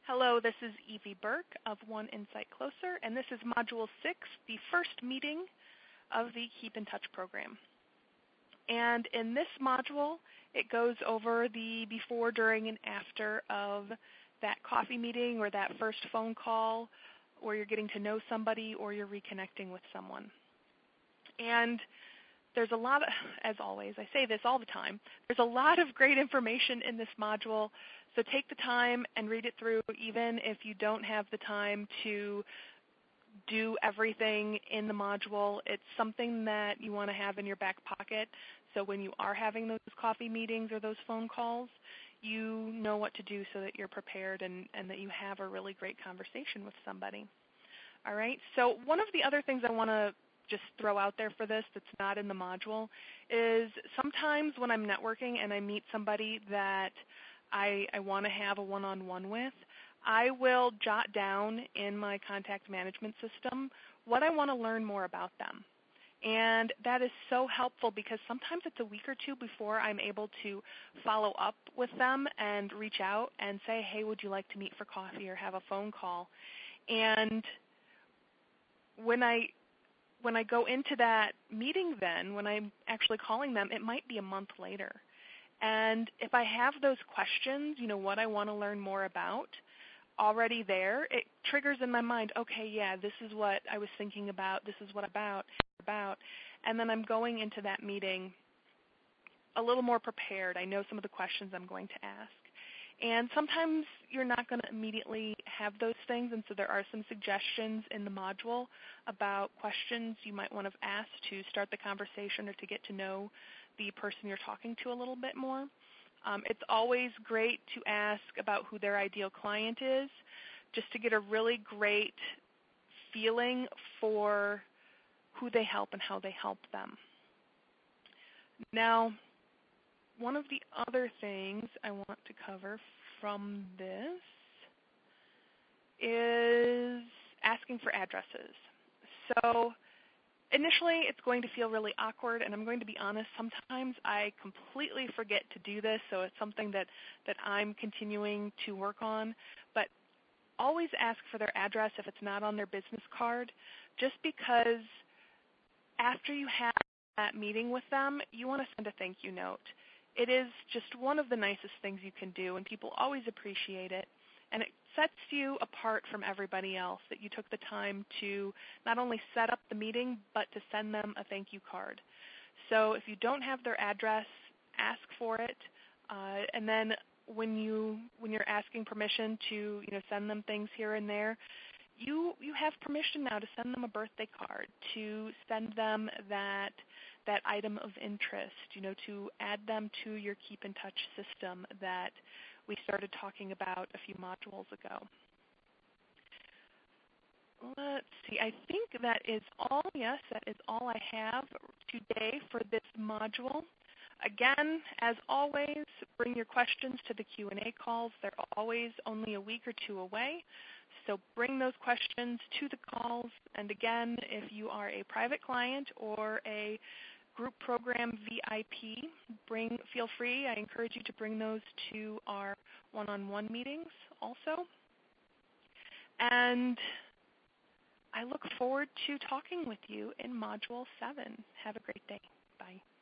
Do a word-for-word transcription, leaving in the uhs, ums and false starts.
Hello, this is Evie Burke of One Insight Closer, and this is Module six, the first meeting of the Keep in Touch program. And in this module, it goes over the before, during, and after of that coffee meeting or that first phone call where you're getting to know somebody or you're reconnecting with someone. And there's a lot of, as always, I say this all the time, there's a lot of great information in this module, so take the time and read it through, even if you don't have the time to do everything in the module. It's something that you want to have in your back pocket, so when you are having those coffee meetings or those phone calls, you know what to do so that you're prepared and, and that you have a really great conversation with somebody. All right, so one of the other things I want to just throw out there for this that's not in the module is sometimes when I'm networking and I meet somebody that I, I want to have a one-on-one with, I will jot down in my contact management system what I want to learn more about them. And that is so helpful because sometimes it's a week or two before I'm able to follow up with them and reach out and say, hey, would you like to meet for coffee or have a phone call? And when I when I go into that meeting then, when I'm actually calling them, it might be a month later. And if I have those questions, you know, what I want to learn more about, already there, it triggers in my mind, okay, yeah, this is what I was thinking about, this is what about, about, and then I'm going into that meeting a little more prepared. I know some of the questions I'm going to ask. And sometimes you're not going to immediately have those things, and so there are some suggestions in the module about questions you might want to ask to start the conversation or to get to know the person you're talking to a little bit more. Um, it's always great to ask about who their ideal client is, just to get a really great feeling for who they help and how they help them. Now, one of the other things I want to cover from this is asking for addresses. So initially, it's going to feel really awkward, and I'm going to be honest, sometimes I completely forget to do this, so it's something that, that I'm continuing to work on. But always ask for their address if it's not on their business card, just because after you have that meeting with them, you want to send a thank you note. It is just one of the nicest things you can do, and people always appreciate it. And it sets you apart from everybody else that you took the time to not only set up the meeting, but to send them a thank you card. So if you don't have their address, ask for it. Uh, and then when, you, when you're asking permission to you know, send them things here and there, you, you have permission now to send them a birthday card, to send them that, that item of interest, you know, to add them to your Keep in Touch system that we started talking about a few modules ago. Let's see, I think that is all, yes, that is all I have today for this module. Again, as always, bring your questions to the Q and A calls. They're always only a week or two away, so bring those questions to the calls. And again, if you are a private client or a group program V I P, bring, feel free. I encourage you to bring those to our one-on-one meetings also. And I look forward to talking with you in Module seven. Have a great day. Bye.